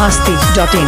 biharmasti.in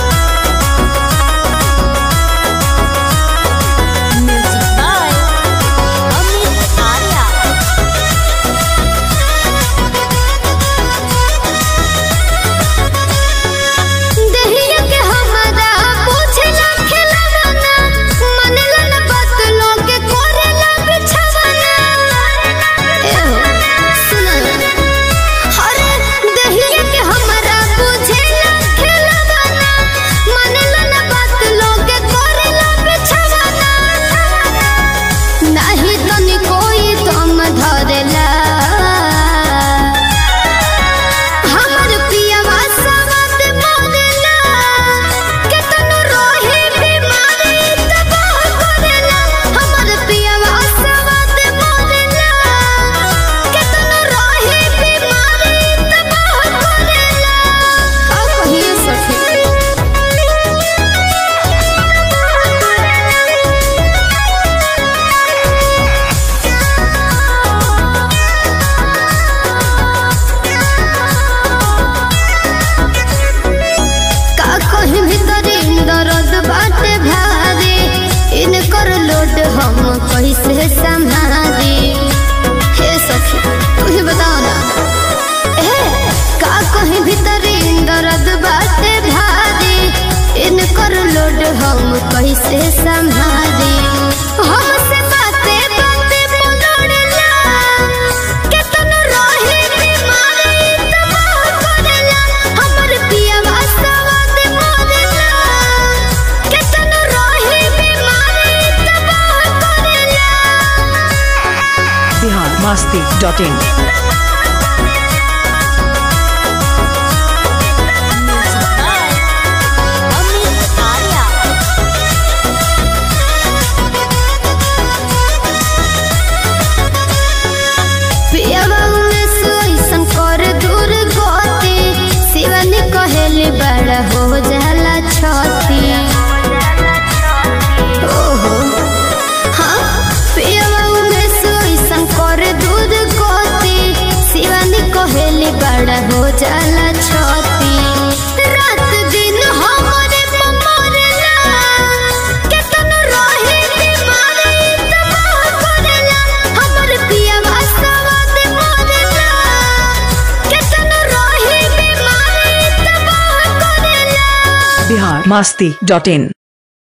कैसे संभाली हे सखी तू ही बताओ ना का कहीं भीतरी दर्द बाटे भारी इनकर लोड हम कैसे संभाली हमसे बातें बातें बोलड़ला केतन रहे बीमारी तबाह करेला हमर पियावा सवाद मोरेला केतन रहे बीमारी तबाह करेला biharmasti.in बड़ा हो जाला छाती ओहो हाँ पियवा में सोईसन कर दूध कोती शिवानी कहेली बड़ा हो जाला छाती रात दिन हमरे ममरेला केतन रहे बीमारी तबाह करेला हमर पियवा सवाद मोरेला केतन रहे बीमारी biharmasti.in